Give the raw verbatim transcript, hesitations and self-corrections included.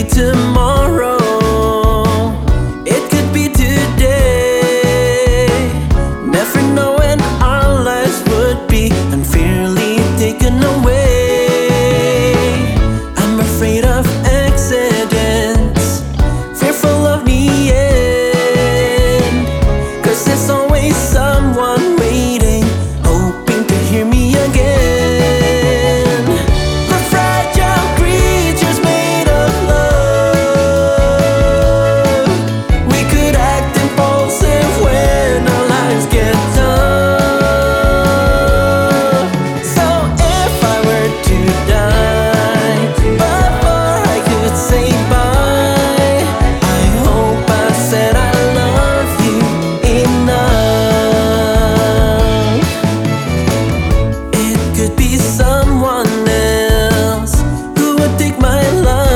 tomorrow. It could be today. Never know when our lives would be unfairly taken away. I'm afraid of accidents, fearful of the end. Cause there's always someone waiting, hoping to hear me again. The fragile creatures made of love. We could act impulsive when our lives get tough. So if I were to die before I could say bye, I hope I said I love you enough. It could be someone else who would take my love.